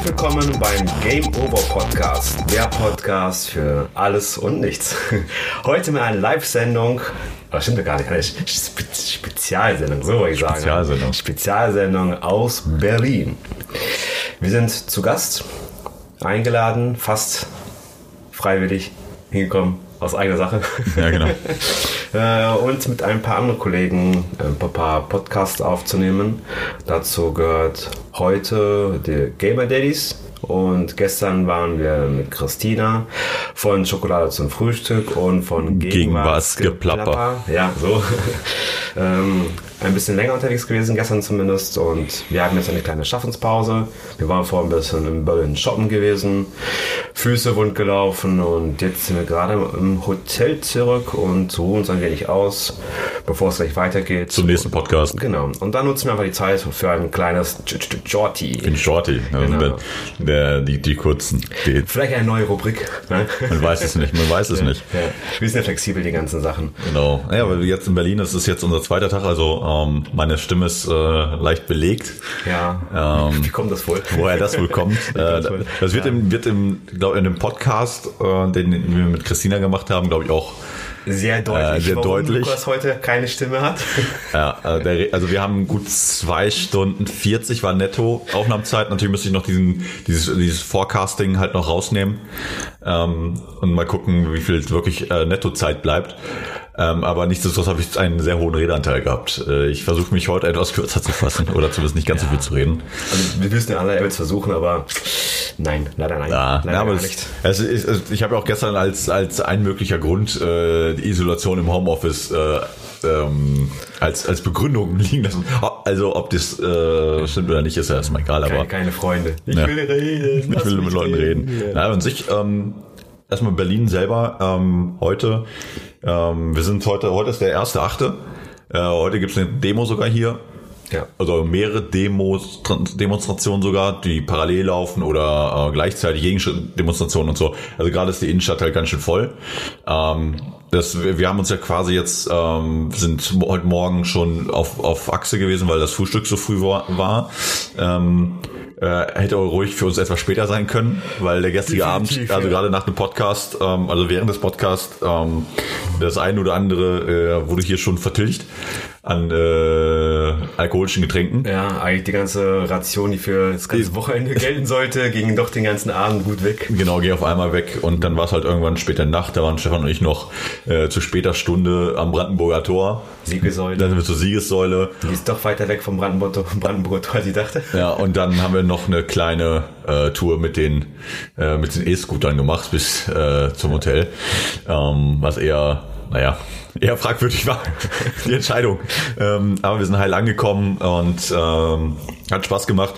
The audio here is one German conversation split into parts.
willkommen beim Game Over Podcast, der Podcast für alles und nichts. Heute mit einer Live-Sendung, stimmt ja gar nicht, eine Spezialsendung, so wollte ich sagen. Spezialsendung aus Berlin. Wir sind zu Gast, eingeladen, fast freiwillig hingekommen, aus eigener Sache. Ja, genau. Und mit ein paar anderen Kollegen ein paar Podcasts aufzunehmen. Dazu gehört heute die Gamer Daddies. Und gestern waren wir mit Christina von Schokolade zum Frühstück und von Gegen was Geplapper. Ja, so. Ein bisschen länger unterwegs gewesen, gestern zumindest. Und wir hatten jetzt eine kleine Schaffenspause. Wir waren vorhin ein bisschen in Berlin shoppen gewesen. Füße wund gelaufen. Und jetzt sind wir gerade im Hotel zurück und ruhen uns ein wenig aus, bevor es gleich weitergeht. Zum nächsten Podcast. Genau. Und dann nutzen wir einfach die Zeit für ein kleines Shorty. Ein Shorty. Genau. Die kurzen. Vielleicht eine neue Rubrik. Ne? Man weiß es nicht. Ja. Wir sind ja flexibel, die ganzen Sachen. Genau. Ja, weil jetzt in Berlin, das ist jetzt unser zweiter Tag, also meine Stimme ist leicht belegt. Ja. Wie kommt das wohl? Woher das wohl kommt. Das wird in dem Podcast, den wir mit Christina gemacht haben, glaube ich auch sehr deutlich, warum Lukas heute keine Stimme hat. Ja, also wir haben gut 2 Stunden 40 war netto Aufnahmezeit. Natürlich müsste ich noch dieses Forecasting halt noch rausnehmen und mal gucken, wie viel wirklich Nettozeit bleibt. Aber nichtsdestotrotz habe ich einen sehr hohen Redeanteil gehabt. Ich versuche mich heute etwas kürzer zu fassen oder zumindest nicht ganz so viel zu reden. Also wir müssen ja alle es versuchen, aber nein, leider nein. Leider aber nicht. Ich habe ja auch gestern als ein möglicher Grund die Isolation im Homeoffice als Begründung liegen lassen. Also ob das stimmt oder nicht, ist ja erstmal egal. Aber keine Freunde. Ich will reden. Ich will mit Leuten reden. Ja. Und sich erstmal Berlin selber heute. Wir sind heute ist der 1.8. Heute gibt es eine Demo sogar hier. Ja. Also mehrere Demonstrationen sogar, die parallel laufen oder gleichzeitig Gegendemonstrationen und so. Also gerade ist die Innenstadt halt ganz schön voll. Wir haben uns ja quasi jetzt, sind heute Morgen schon auf Achse gewesen, weil das Frühstück so früh war. Hätte ruhig für uns etwas später sein können, weil der gestrige Abend, also gerade nach dem Podcast, also während des Podcasts, das eine oder andere wurde hier schon vertilgt an alkoholischen Getränken. Ja, eigentlich die ganze Ration, die für das ganze Wochenende gelten sollte, ging doch den ganzen Abend gut weg. Genau, ging auf einmal weg und dann war es halt irgendwann später Nacht, da waren Stefan und ich noch zu später Stunde am Brandenburger Tor. Siegessäule. Dann sind wir zur Siegessäule. Die ist doch weiter weg vom Brandenburger Tor, als ich dachte. Ja, und dann haben wir noch eine kleine Tour mit den E-Scootern gemacht bis zum Hotel, was eher fragwürdig war, die Entscheidung. Aber wir sind heil angekommen und hat Spaß gemacht.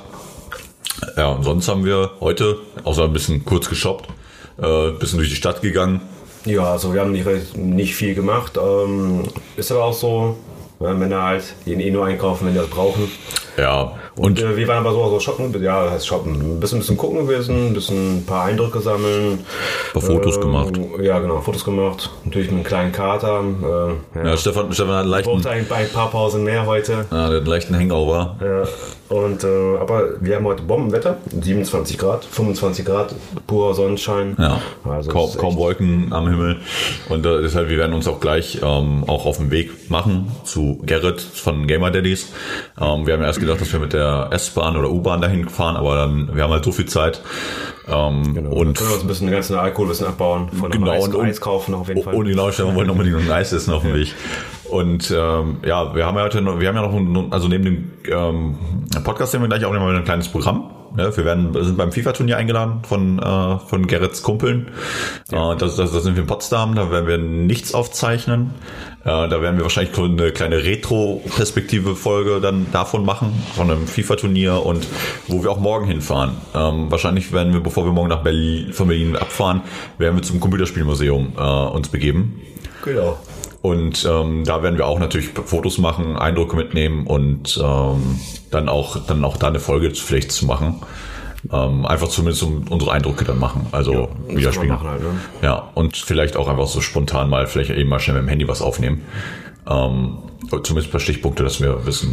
Ja, und sonst haben wir heute, außer ein bisschen kurz geshoppt, ein bisschen durch die Stadt gegangen. Ja, also wir haben nicht viel gemacht. Ist aber auch so, Männer halt gehen nur einkaufen, wenn die das brauchen. Ja. Und wir waren aber so shoppen, ja, das heißt shoppen, ein bisschen gucken gewesen, ein paar Eindrücke sammeln. Ein paar Fotos gemacht. Ja, genau, Fotos gemacht. Natürlich mit einem kleinen Kater. Ja, Stefan hat einen leichten... brauchte ein paar Pausen mehr heute. Ja, der hat einen leichten Hangover. Ja. Und aber wir haben heute Bombenwetter, 27 Grad, 25 Grad, purer Sonnenschein. Ja, also kaum Wolken am Himmel. Und deshalb, wir werden uns auch gleich auch auf den Weg machen zu Gerrit von Gamer Daddies. Wir haben erst gedacht, dass wir mit der S-Bahn oder U-Bahn dahin fahren, aber dann, wir haben halt so viel Zeit. Genau. Und können wir uns ein bisschen den ganzen Alkohol ein bisschen abbauen, von Eis kaufen auf jeden Fall. Und genau, Stefan wollte nochmal ein Eis essen auf dem Weg. Und wir haben ja noch, also neben dem Podcast haben wir gleich auch noch mal ein kleines Programm. Ja, wir sind beim FIFA-Turnier eingeladen von Gerrits Kumpeln. Ja. Das sind wir in Potsdam, da werden wir nichts aufzeichnen. Da werden wir wahrscheinlich eine kleine Retro-Perspektive-Folge dann davon machen, von einem FIFA-Turnier und wo wir auch morgen hinfahren. Wahrscheinlich werden wir, bevor wir morgen von Berlin abfahren, werden wir zum Computerspielmuseum uns begeben. Genau. Und da werden wir auch natürlich Fotos machen, Eindrücke mitnehmen und dann auch da eine Folge vielleicht zu machen. Einfach zumindest unsere Eindrücke dann machen. Also widerspiegeln. Halt, ne? Ja, und vielleicht auch einfach so spontan vielleicht eben mal schnell mit dem Handy was aufnehmen. Zumindest ein paar Stichpunkte, dass wir wissen,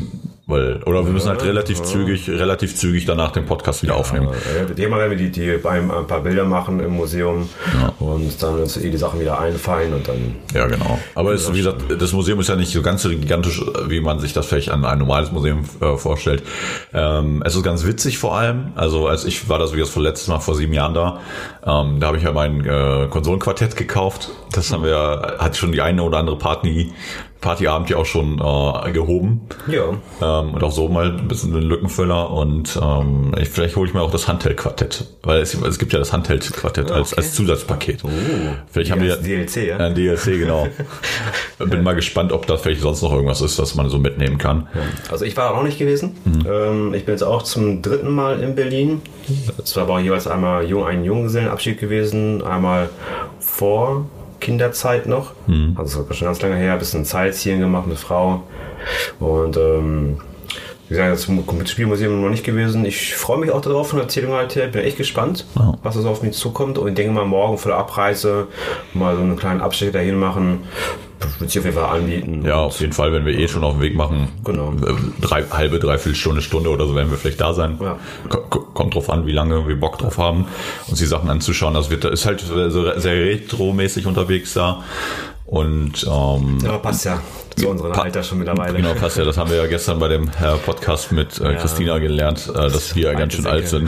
Oder wir müssen halt relativ zügig danach den Podcast wieder aufnehmen. Immer wenn wir die ein paar Bilder machen im Museum und dann uns die Sachen wieder einfallen und dann... Ja, genau. Aber es, wie gesagt, das Museum ist ja nicht so ganz so gigantisch, wie man sich das vielleicht an ein normales Museum vorstellt. Es ist ganz witzig vor allem. Also als ich war das wie das letztes Mal vor 7 Jahren da habe ich ja mein Konsolenquartett gekauft. Das hat schon die eine oder andere Partyabend ja auch schon gehoben. Ja. Und auch so mal ein bisschen einen Lückenfüller und vielleicht hole ich mir auch das Handheld-Quartett, weil es gibt ja das Handheld-Quartett als Zusatzpaket. Vielleicht haben wir DLC, ja? Ein DLC, genau. Bin mal gespannt, ob da vielleicht sonst noch irgendwas ist, was man so mitnehmen kann. Ja. Also ich war auch nicht gewesen. Ich bin jetzt auch zum 3. Mal in Berlin. Es war aber auch jeweils einmal ein Junggesellenabschied gewesen, einmal vor Kinderzeit noch. Also das war schon ganz lange her, ein bisschen Sightseeing gemacht mit Frau. Und wie gesagt, das Computerspielmuseum noch nicht gewesen. Ich freue mich auch darauf von der Erzählung halt her. Bin echt gespannt, was so auf mich zukommt. Und ich denke mal, morgen vor der Abreise mal so einen kleinen Abstecher dahin machen. Würde ich auf jeden Fall anbieten. Ja, auf jeden Fall, wenn wir schon auf dem Weg machen. Genau. Dreiviertel Stunde oder so werden wir vielleicht da sein. Ja. Kommt drauf an, wie lange wir Bock drauf haben, uns die Sachen anzuschauen. Das ist halt sehr retro-mäßig unterwegs da. Und ja, passt ja zu unserem Alter schon mittlerweile. Genau, passt ja. Das haben wir ja gestern bei dem Podcast mit Christina gelernt, dass wir ja ganz schön alt sind.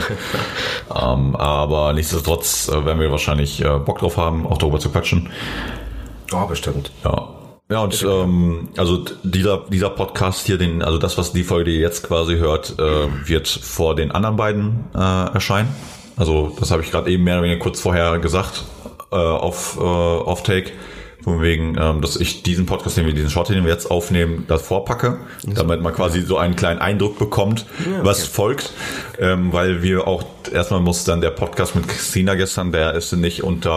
Aber nichtsdestotrotz werden wir wahrscheinlich Bock drauf haben, auch darüber zu quatschen. Oh, bestimmt. Ja, und also dieser Podcast hier, also das, was die Folge jetzt quasi hört, wird vor den anderen beiden erscheinen. Also das habe ich gerade eben mehr oder weniger kurz vorher gesagt, auf Take. Von wegen, dass ich diesen Podcast, diesen Short, den wir jetzt aufnehmen, das vorpacke, damit man quasi so einen kleinen Eindruck bekommt, was folgt, weil wir auch, erstmal muss dann der Podcast mit Christina gestern, der ist nicht unter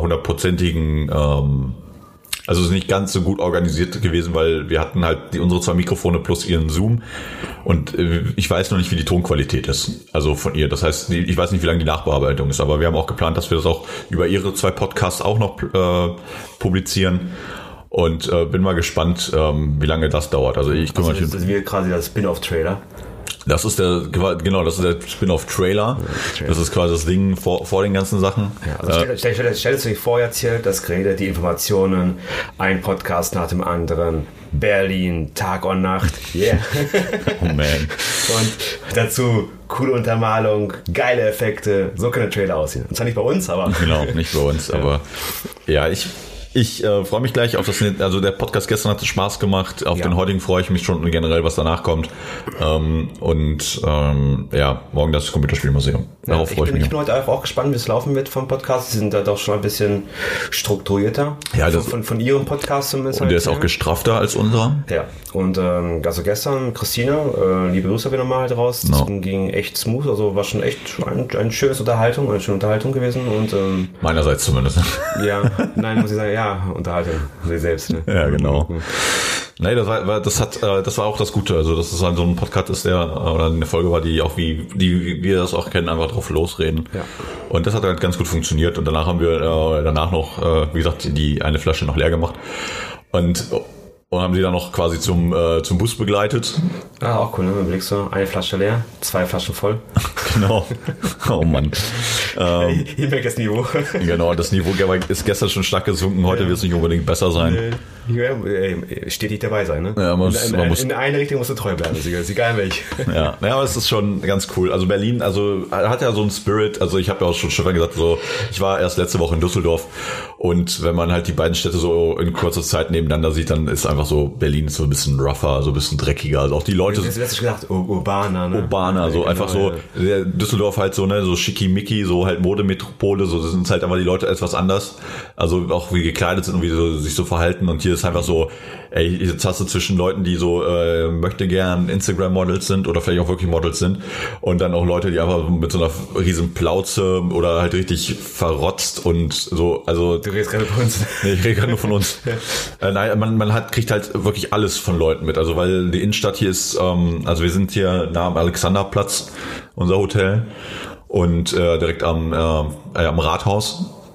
100%igen, also ist nicht ganz so gut organisiert gewesen, weil wir hatten halt unsere 2 Mikrofone plus ihren Zoom und ich weiß noch nicht, wie die Tonqualität ist, also von ihr. Das heißt, ich weiß nicht, wie lange die Nachbearbeitung ist, aber wir haben auch geplant, dass wir das auch über ihre 2 Podcasts auch noch publizieren und bin mal gespannt, wie lange das dauert. Also ich kümmere mich. Das ist wie quasi das Spin-off-Trailer. Das ist der Spin-off-Trailer. Das ist quasi das Ding vor den ganzen Sachen. Ja, also stell dir vor, erzählt, das Gerede, die Informationen, ein Podcast nach dem anderen, Berlin, Tag und Nacht, yeah. Oh man. Und dazu coole Untermalung, geile Effekte, so kann der Trailer aussehen. Und zwar nicht bei uns, aber... Genau, nicht bei uns, aber ja, ich freue mich gleich auf das, also der Podcast gestern hat Spaß gemacht, auf den heutigen freue ich mich schon generell, was danach kommt. Morgen das Computerspielmuseum. Darauf freue ich mich. Ich bin heute auch gespannt, wie es laufen wird vom Podcast. Sie sind da doch schon ein bisschen strukturierter. Ja, von ihrem Podcast zumindest. Und der ist auch gestrafter als unserer. Ja, und also gestern, Christina, liebe Grüße wieder mal halt raus. Das ging echt smooth, also war schon echt eine schöne Unterhaltung gewesen. Und meinerseits zumindest. Ja, nein, muss ich sagen, ja, Unterhaltung, sie selbst. Ne? Ja, genau. Nee, das war auch das Gute. Also, dass es so ein Podcast ist, oder eine Folge war, die auch wie wir das auch kennen, einfach drauf losreden. Ja. Und das hat halt ganz gut funktioniert. Und danach haben wir noch, wie gesagt, die eine Flasche noch leer gemacht. Und haben sie dann noch quasi zum Bus begleitet. Ah, auch cool, ne? Dann blickst du, eine Flasche leer, 2 Flaschen voll. Genau. Oh Mann. Hier merkt das Niveau. Genau, das Niveau ist gestern schon stark gesunken, heute wird es nicht unbedingt besser sein. Stetig dabei sein, ne? Ja, in eine Richtung musst du treu bleiben, ist egal welche. Ja, aber es ist schon ganz cool. Also Berlin, also hat ja so einen Spirit, also ich habe ja auch schon gesagt, so, ich war erst letzte Woche in Düsseldorf und wenn man halt die beiden Städte so in kurzer Zeit nebeneinander sieht, dann ist einfach so, Berlin ist so ein bisschen rougher, so ein bisschen dreckiger, also auch die Leute. Du hast gedacht, urbaner, ne? Urbaner, so ja, einfach so, Düsseldorf halt so, ne, so schickimicki, so halt Modemetropole, so sind halt einfach die Leute etwas anders, also auch wie gekleidet sind und wie so, sich so verhalten und hier ist einfach so, jetzt hast du zwischen Leuten, die so möchte gern Instagram-Models sind oder vielleicht auch wirklich Models sind und dann auch Leute, die einfach mit so einer riesen Plauze oder halt richtig verrotzt und so, also... Du redest gerade von uns. Nee, ich rede gerade nur von uns. Nein, man kriegt halt wirklich alles von Leuten mit, also weil die Innenstadt hier ist, also wir sind hier nah am Alexanderplatz, unser Hotel und direkt am Rathaus.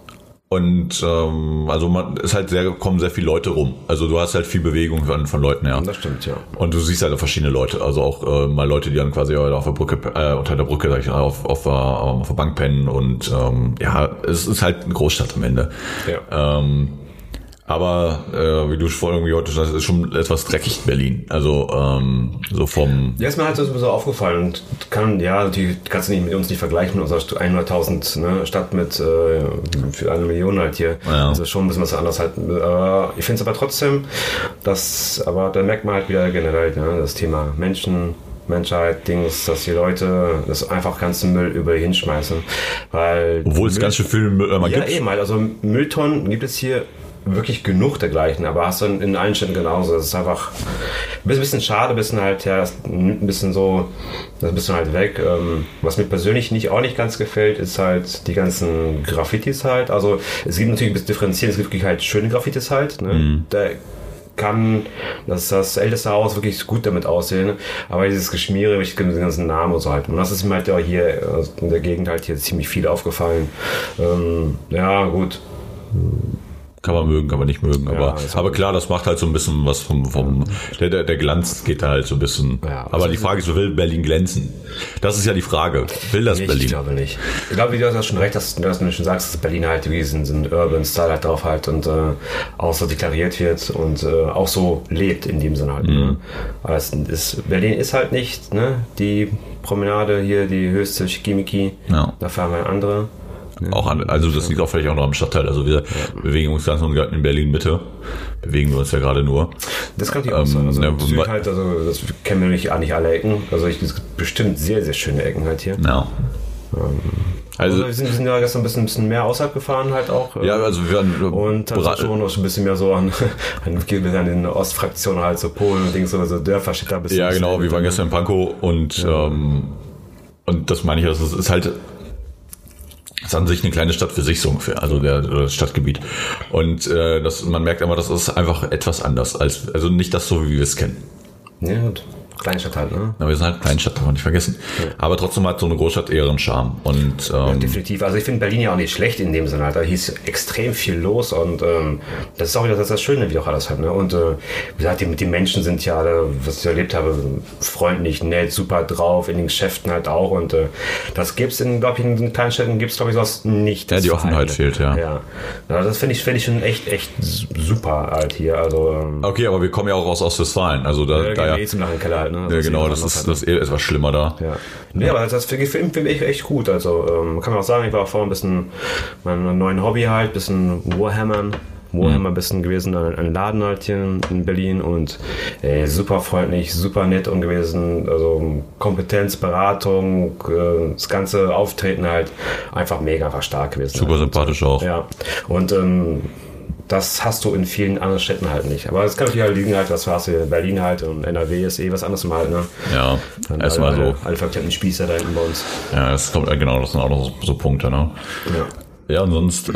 Und also es halt kommen sehr viele Leute rum. Also du hast halt viel Bewegung von Leuten her. Das stimmt, ja. Und du siehst halt verschiedene Leute. Also auch mal Leute, die dann quasi auf der Brücke, unter der Brücke, sag ich mal, auf der Bank pennen. Und es ist halt eine Großstadt am Ende. Ja. Aber wie du vorhin irgendwie heute sagst, ist schon etwas dreckig Berlin. Also so vom... Ja, ist mir halt so aufgefallen. Und natürlich kannst du mit uns nicht vergleichen mit unserer 100.000 Stadt mit für 1 Million halt hier. Ja. Das ist schon ein bisschen was anderes halt. Ich finde es aber trotzdem, da merkt man halt wieder generell das Thema Menschheit, Dings, dass die Leute das einfach ganzen Müll über hinschmeißen. Obwohl es ganz schön viel Müll gibt. Ja, eben halt. Also Mülltonnen gibt es hier wirklich genug dergleichen, aber hast du in allen Städten genauso. Das ist einfach ein bisschen schade, ein bisschen halt, das bist du halt weg. Was mir persönlich auch nicht ganz gefällt, ist halt die ganzen Graffitis halt. Also es gibt natürlich ein bisschen differenzieren, es gibt wirklich halt schöne Graffitis halt. Ne? Mhm. Da kann das älteste Haus wirklich gut damit aussehen, aber dieses Geschmiere mit den ganzen Namen und so halt. Und das ist mir halt auch hier in der Gegend halt hier ziemlich viel aufgefallen. Gut. Kann man mögen, kann man nicht mögen, aber klar, das macht halt so ein bisschen was vom der Glanz geht da halt so ein bisschen. Ja, aber die Frage ist, will Berlin glänzen? Das ist ja die Frage. Will das Berlin? Ich glaube nicht. Ich glaube, wie du hast schon recht, dass du schon sagst, dass Berlin halt diesen Urban Style halt drauf halt und auch so deklariert wird und auch so lebt in dem Sinne halt. Ne? Aber Berlin ist halt nicht die Promenade hier, die höchste Schickimicki. Ja. Dafür haben wir eine andere. Also das liegt auch vielleicht auch noch am Stadtteil. Also wir bewegen uns ganz und gar in Berlin-Mitte. Bewegen wir uns ja gerade nur. Das kann natürlich auch sein. Das kennen wir nicht alle Ecken. Also es gibt bestimmt sehr, sehr schöne Ecken halt hier. Ja. Also wir sind ja gestern ein bisschen mehr außerhalb gefahren halt auch. Ja, also wir waren und hat schon noch ein bisschen mehr so an den Ostfraktionen halt so Polen und Dings, so Dörfer steht da ein bisschen. Ja, genau. Wir waren gestern in Pankow und das meine ich, das ist halt... Das ist an sich eine kleine Stadt für sich so ungefähr, also das Stadtgebiet. Und man merkt aber, das ist einfach etwas anders, also nicht das so, wie wir es kennen. Ja, gut. Kleinstadt halt, ne? Ja, wir sind halt Kleinstadt, darf man nicht vergessen. Ja. Aber trotzdem hat so eine Großstadt eher einen Charme. Und, definitiv. Also ich finde Berlin ja auch nicht schlecht in dem Sinne halt. Da hieß extrem viel los und das ist auch wieder das Schöne, wie auch alles hat. Ne? Und wie gesagt, die Menschen sind ja alle, was ich erlebt habe, freundlich, nett, super drauf, in den Geschäften halt auch. Und das gibt's in den Kleinstädten gibt's glaube ich sowas nicht. Ja, die Offenheit fehlt, ja. Ja, das finde ich schon echt super halt hier. Also, okay, aber wir kommen ja auch aus Ostwestfalen. Also da zum Keller halt. Ne? Ja, genau, das ist etwas schlimmer da. Ja. Nee, aber das gefilmt finde ich echt gut. Also kann man auch sagen, ich war vorhin ein bisschen mein neuen Hobby halt, ein bisschen Warhammer ein bisschen gewesen, ein Laden halt hier in Berlin und super freundlich, super nett und gewesen, also Kompetenz, Beratung, das ganze Auftreten halt einfach stark gewesen. Super halt. Sympathisch auch. Ja, und das hast du in vielen anderen Städten halt nicht. Aber es kann natürlich halt liegen, halt, was hast du in Berlin halt und NRW ist was anderes mal halt, ne? Ja, erstmal so. Alle verklemmten Spießer da hinten bei uns. Ja, das kommt genau, das sind auch noch so Punkte, ne? Ja, und sonst,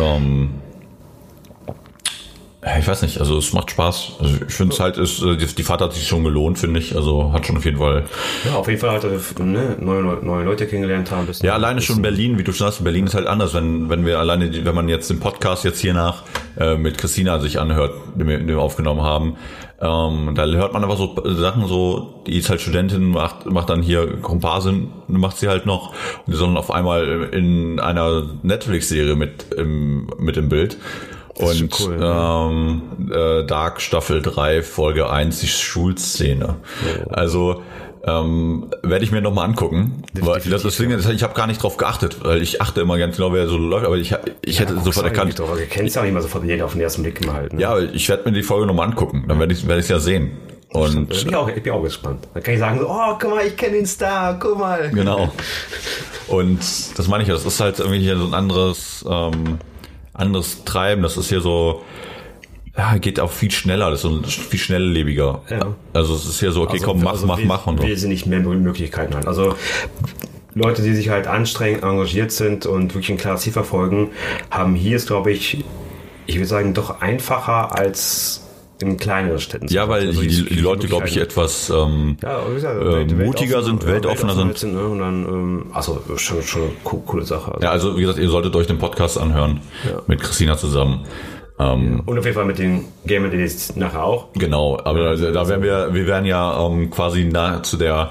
ich weiß nicht, also es macht Spaß. Also ich finde es halt, die Fahrt hat sich schon gelohnt, finde ich. Also hat schon auf jeden Fall. Ja, auf jeden Fall hat er neue Leute kennengelernt haben. Ja, alleine schon Berlin, wie du schon sagst, Berlin ist halt anders, wenn man jetzt den Podcast jetzt hier mit Christina sich anhört, den wir aufgenommen haben. Da hört man einfach so Sachen so, die ist halt Studentin, macht dann hier Komparsin, macht sie halt noch und die sollen auf einmal in einer Netflix-Serie mit im Bild. Und cool, Dark Staffel 3 Folge 1 die Schulszene. Oh. Also werde ich mir nochmal angucken. Weil ich habe gar nicht drauf geachtet, weil ich achte immer ganz genau, wer so läuft, aber ich hätte sofort erkannt. Du kennst ja nicht mal sofort jeden auf den ersten Blick mal halt. Ne? Ja, ich werde mir die Folge nochmal angucken, dann werde ich ja sehen. Und ich bin auch gespannt. Dann kann ich sagen so, oh, guck mal, ich kenne den Star, guck mal. Genau. Und das meine ich, das ist halt irgendwie hier so ein anderes Treiben, das ist hier so, geht auch viel schneller, das ist so viel schnelllebiger. Ja. Also es ist hier so, okay, komm, mach und so. Wir sind nicht mehr Möglichkeiten halt. Also Leute, die sich halt anstrengend engagiert sind und wirklich ein klares Ziel verfolgen, haben hier ist, glaube ich würde sagen, doch einfacher als in kleineren Städten. Ja, weil also die Leute, glaube ich, etwas mutiger sind, weltoffener sind. Ne? Und dann, schon coole Sache. Also. Ja, also wie gesagt, ihr solltet euch den Podcast anhören mit Christina zusammen. Und auf jeden Fall mit den Gamer Days nachher auch. Genau, aber da werden wir werden ja quasi nah zu der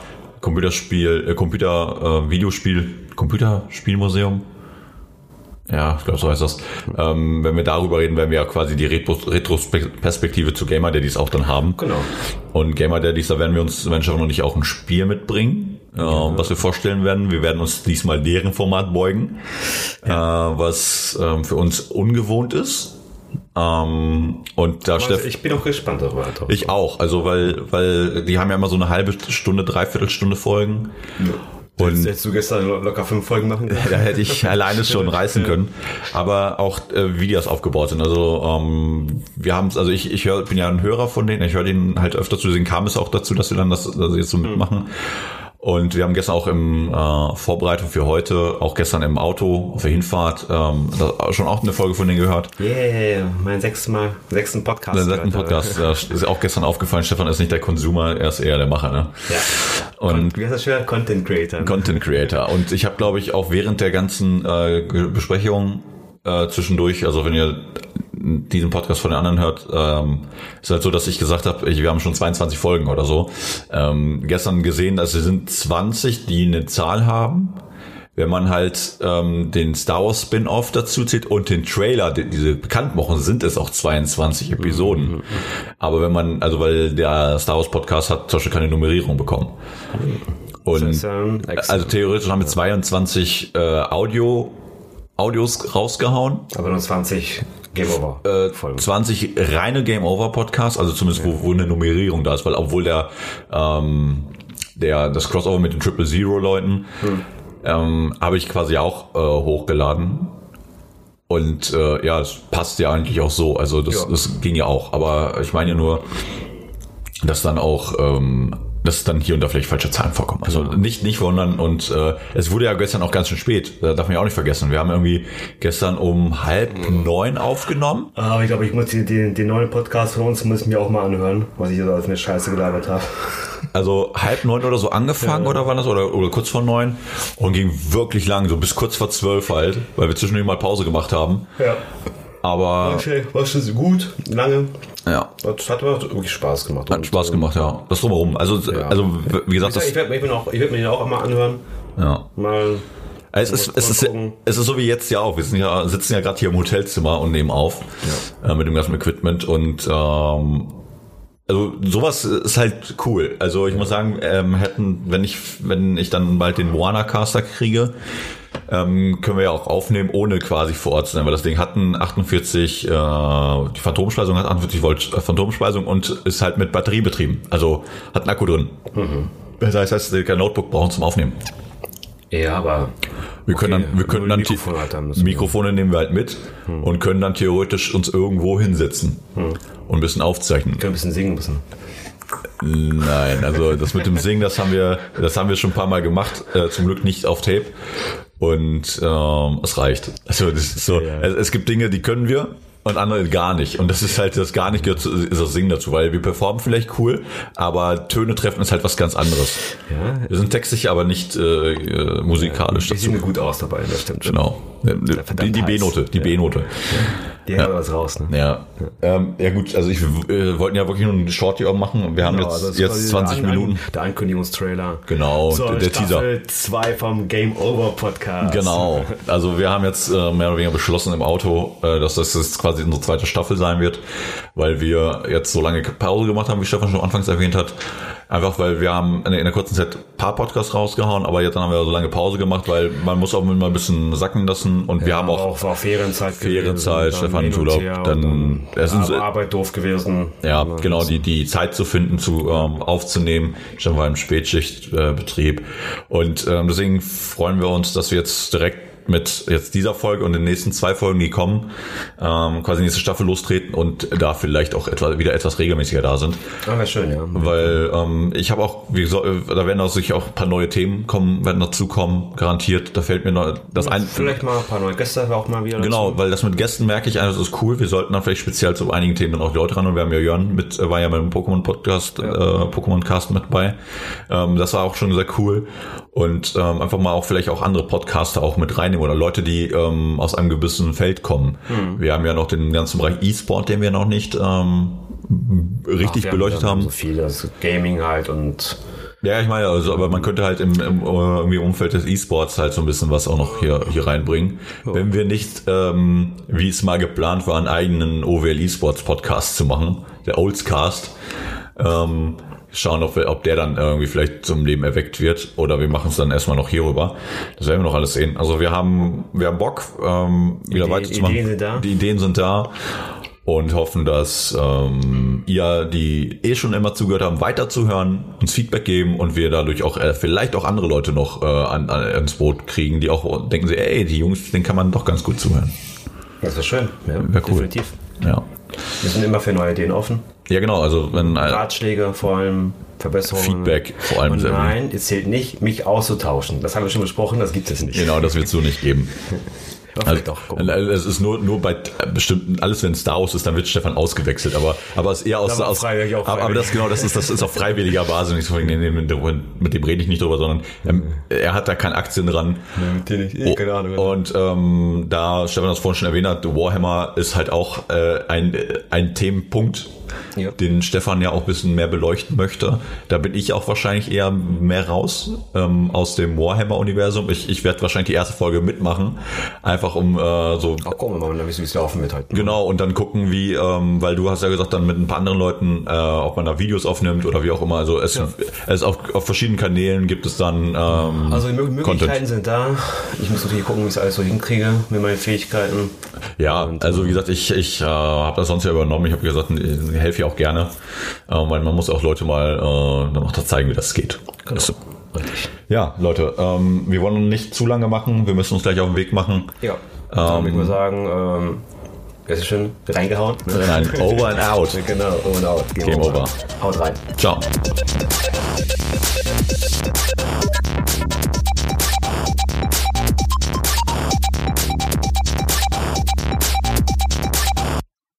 Computerspielmuseum. Ja, ich glaube, so heißt das. Wenn wir darüber reden, werden wir ja quasi die Retrospektive zu Gamer Daddies auch dann haben. Genau. Und Gamer Daddies, da werden wir uns eventuell noch nicht auch ein Spiel mitbringen, was wir vorstellen werden. Wir werden uns diesmal deren Format beugen, was für uns ungewohnt ist. Und da ich bin auch gespannt darüber. Ich auch, also weil die haben ja immer so eine halbe Stunde, Dreiviertelstunde Folgen. Ja. Und hättest du gestern locker 5 Folgen machen können? Da hätte ich alleine schon reißen können. Aber auch wie die das aufgebaut sind. Also wir haben es, also ich bin ja ein Hörer von denen, ich höre denen halt öfter zu, deswegen kam es auch dazu, dass wir dann das jetzt so mitmachen. Und wir haben gestern auch im Vorbereitung für heute, auch gestern im Auto auf der Hinfahrt, schon auch eine Folge von denen gehört. Yeah, mein sechsten Podcast. Den sechsten Podcast, ist auch gestern aufgefallen, Stefan ist nicht der Consumer, er ist eher der Macher, ne? Ja. Und wie heißt das schwer? Content Creator. Ne? Content Creator. Und ich habe, glaube ich, auch während der ganzen Besprechung zwischendurch, also wenn ihr diesen Podcast von den anderen hört, ist halt so, dass ich gesagt habe, wir haben schon 22 Folgen oder so. Gestern gesehen, dass wir sind 20, die eine Zahl haben. Wenn man halt den Star Wars Spin-Off dazu zählt und den Trailer, diese bekannt machen, sind es auch 22 Episoden. Aber wenn man, also weil der Star Wars Podcast hat zum Beispiel keine Nummerierung bekommen. Und also theoretisch haben wir 22 Audios rausgehauen. Aber nur 20 Game Over. 20 reine Game Over Podcasts, also zumindest wo eine Nummerierung da ist, weil obwohl das Crossover mit den Triple Zero Leuten habe ich quasi auch hochgeladen. Und es passt ja eigentlich auch so. Also das ging ja auch. Aber ich meine ja nur, dass dann auch dass dann hier und da vielleicht falsche Zahlen vorkommen. Also nicht wundern. Und es wurde ja gestern auch ganz schön spät. Da darf man ja auch nicht vergessen. Wir haben irgendwie gestern um 8:30 aufgenommen. Ich glaube, ich muss den neuen Podcast von uns muss ich mir auch mal anhören, was ich da als eine Scheiße gelabert habe. Also 8:30 oder so angefangen oder wann das? Oder kurz vor 9 und ging wirklich lang, so bis kurz vor 12 halt, weil wir zwischendurch mal Pause gemacht haben. Ja. Aber war schon gut, lange. Ja. Das hat wirklich Spaß gemacht. Hat Spaß gemacht, ja. Das drumherum. Also wie gesagt, ich werd mir den auch mal anhören. Ja. Es ist so wie jetzt ja auch. Wir sitzen ja gerade hier im Hotelzimmer und nehmen auf mit dem ganzen Equipment und also sowas ist halt cool. Also ich muss sagen, wenn ich dann bald den Moana-Caster kriege, können wir ja auch aufnehmen, ohne quasi vor Ort zu sein, weil das Ding hat einen 48, die Phantomspeisung hat 48 Volt Phantomspeisung und ist halt mit Batterie betrieben. Also hat einen Akku drin. Das heißt, kein Notebook brauchen zum Aufnehmen. Ja, aber wir können dann Mikrofone nehmen wir halt mit und können dann theoretisch uns irgendwo hinsetzen und ein bisschen aufzeichnen. Wir können ein bisschen singen müssen. Nein, also das mit dem Singen, das haben wir schon ein paar Mal gemacht, zum Glück nicht auf Tape und es reicht. Also das ist so, es gibt Dinge, die können wir und andere gar nicht. Und das ist halt, das gar nicht gehört, ist das Singen dazu, weil wir performen vielleicht cool, aber Töne treffen ist halt was ganz anderes. Ja. Wir sind textlich, aber nicht musikalisch dazu. Die sehen gut aus dabei, das stimmt schon. Genau. Die B-Note, B-Note. Die haben was raus, ne? Ja. Ja gut, also wir wollten ja wirklich nur ein Shorty machen. Wir haben jetzt 20 Minuten. Der Ankündigungstrailer. Genau, der Teaser. Staffel 2 vom Game Over Podcast. Genau. Also wir haben jetzt mehr oder weniger beschlossen im Auto, dass das jetzt quasi unsere zweite Staffel sein wird, weil wir jetzt so lange Pause gemacht haben, wie Stefan schon anfangs erwähnt hat. Einfach weil wir haben in der kurzen Zeit ein paar Podcasts rausgehauen, aber jetzt dann haben wir so lange Pause gemacht, weil man muss auch mal ein bisschen sacken lassen und wir haben auch Ferienzeit, Stefan in Urlaub, dann Arbeit doof gewesen. Ja, genau, die Zeit zu finden, aufzunehmen. Stefan war im Spätschichtbetrieb und deswegen freuen wir uns, dass wir jetzt direkt mit jetzt dieser Folge und den nächsten 2 Folgen, die kommen, quasi die nächste Staffel lostreten und da vielleicht auch wieder etwas regelmäßiger da sind. Ah, wäre schön, ja. Weil ich habe auch, da werden auch sicher auch ein paar neue Themen werden dazukommen, garantiert. Da fällt mir noch das ein. Vielleicht mal ein paar neue Gäste auch mal wieder. Genau, dazu. weil das mit Gästen merke ich, das ist cool. Wir sollten dann vielleicht speziell zu einigen Themen dann auch die Leute ran. Und wir haben ja Jörn war ja beim Pokémon-Podcast, Pokémon-Cast mit bei. Das war auch schon sehr cool. Und einfach mal auch vielleicht auch andere Podcaster auch mit reinnehmen oder Leute, die aus einem gewissen Feld kommen. Wir haben ja noch den ganzen Bereich E-Sport, den wir noch nicht richtig beleuchtet haben. So viel, das Gaming halt und... Ja, ich meine, also, aber man könnte halt im Umfeld des E-Sports halt so ein bisschen was auch noch hier reinbringen. Ja. Wenn wir nicht, wie es mal geplant war, einen eigenen OWL E-Sports Podcast zu machen, der Oldscast, schauen, ob der dann irgendwie vielleicht zum Leben erweckt wird oder wir machen es dann erstmal noch hier rüber. Das werden wir noch alles sehen. Also wir haben Bock, wieder weiterzumachen. Die Ideen sind da. Und hoffen, dass ihr, die schon immer zugehört haben, weiterzuhören, uns Feedback geben und wir dadurch auch vielleicht auch andere Leute noch ans Boot kriegen, die auch denken, die Jungs, denen kann man doch ganz gut zuhören. Das wäre schön, ja, wäre cool. Definitiv. Ja. Wir sind immer für neue Ideen offen. Ja, genau. Also wenn Ratschläge, vor allem Verbesserungen. Feedback, vor allem. Und nein, es zählt nicht, mich auszutauschen. Das haben wir schon besprochen, das gibt es nicht. Genau, das wird es so nicht geben. Also, es ist nur bei bestimmten, alles wenn Star Wars ist, dann wird Stefan ausgewechselt, aber es ist eher aus aber das ist auf freiwilliger Basis, nicht so, mit dem rede ich nicht drüber, sondern er hat da keine Aktien dran. Keine Ahnung. Und da Stefan das vorhin schon erwähnt hat, Warhammer ist halt auch ein Themenpunkt, den Stefan ja auch ein bisschen mehr beleuchten möchte. Da bin ich auch wahrscheinlich eher mehr raus aus dem Warhammer-Universum. Ich werde wahrscheinlich die erste Folge mitmachen, einfach um so... Auch gucken wir mal, wie es laufen wird halt. Genau, und dann gucken, wie, weil du hast ja gesagt, dann mit ein paar anderen Leuten, ob man da Videos aufnimmt oder wie auch immer. Also es auf verschiedenen Kanälen gibt es dann also die Möglichkeiten sind da. Ich muss natürlich gucken, wie ich es alles so hinkriege mit meinen Fähigkeiten. Ja, und, also wie gesagt, ich habe das sonst ja übernommen. Ich habe gesagt, ich helfe ja auch gerne, weil man muss auch Leute mal dann auch zeigen, wie das geht. Genau. Also, ja, Leute, wir wollen nicht zu lange machen. Wir müssen uns gleich auf den Weg machen. Ja, dann würde ich mal sagen, das ist schön reingehauen. Nein, over and out. Genau, over and out. Game over. Haut rein. Ciao.